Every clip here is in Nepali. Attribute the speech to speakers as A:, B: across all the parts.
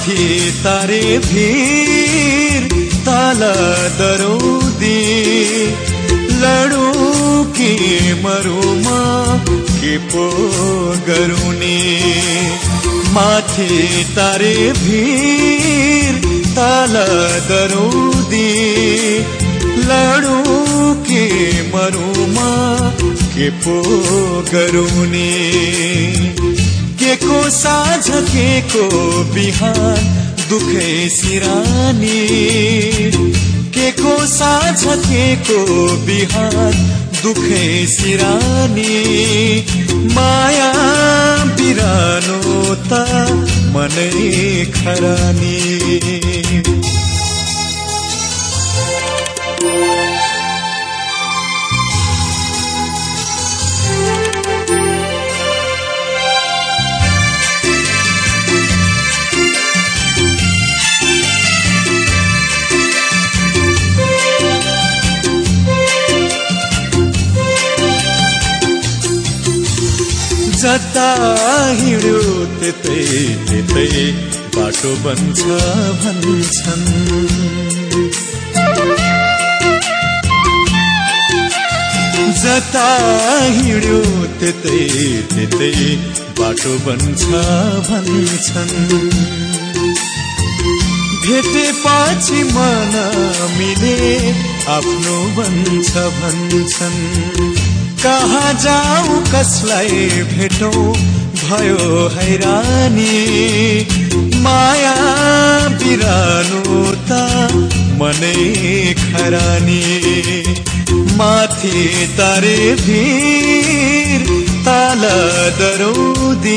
A: माथि तारे भिर तल दरौदी लडौँ कि मरौँ म के पो गरौँ नि माथि तारे भिर तल दरौदी लडौँ कि मरौँ म के पो गरौँ नि के को साँझ के को बिहान दुखै सिरानी के को साँझ के को बिहान दुखै सिरानी माया बिरानो त मनै खरानी जता हिँड्यो त्यतै त्यतै बाटो बन्छ भन्छन् जता हिँड्यो त्यतै त्यतै बाटो बन्छ भन्छन् भेटेपछि मन मिले आफ्नो बन्छ भन्छन् कहाँ जाऊ कसलाई भेटौं भयो हैरानी माया बिरानो त मनै खरानी माथि तारे भिर तल दरौदी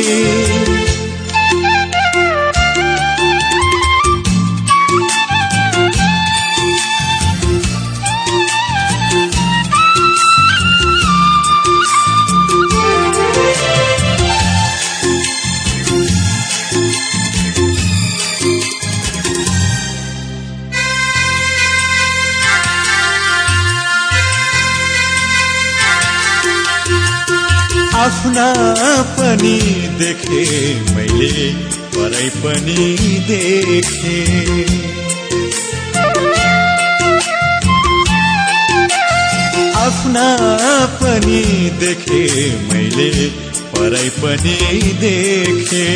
A: आफ्ना पनि देखे मैले परै पनि देखे आफ्ना पनि देखे मैले परै पनि देखे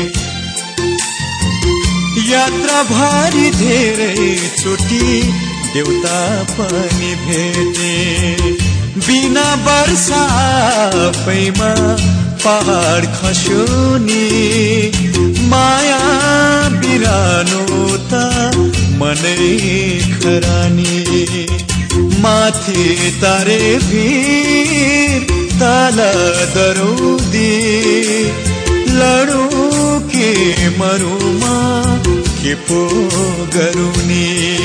A: यात्रा भारी धेरै चोटी देउता पनि भेटे बिना वर्षा पैमा पहाड खस्यो नि माया बिरानो त मनै खरानी माथि तारे भिर तल दरौदी लडौँ कि मरौँ म के पो गरौँ नि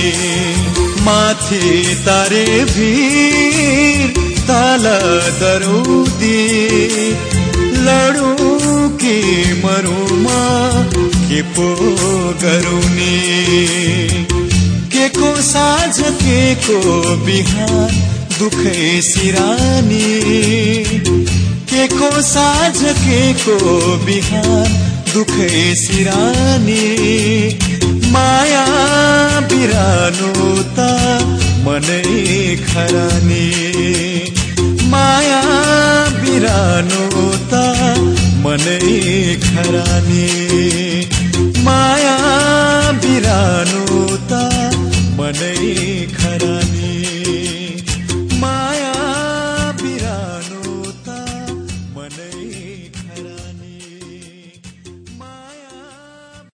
A: माथि तारे भिर तल दरौदी लडौँ कि मरौँ म के पो गरौँ नि के को साँझ के को बिहान दुखै सिरानी के को साँझ के को बिहान दुखै सिरानी माया बिरानो त मनै खरानी माया बिरानो त मनै खरानी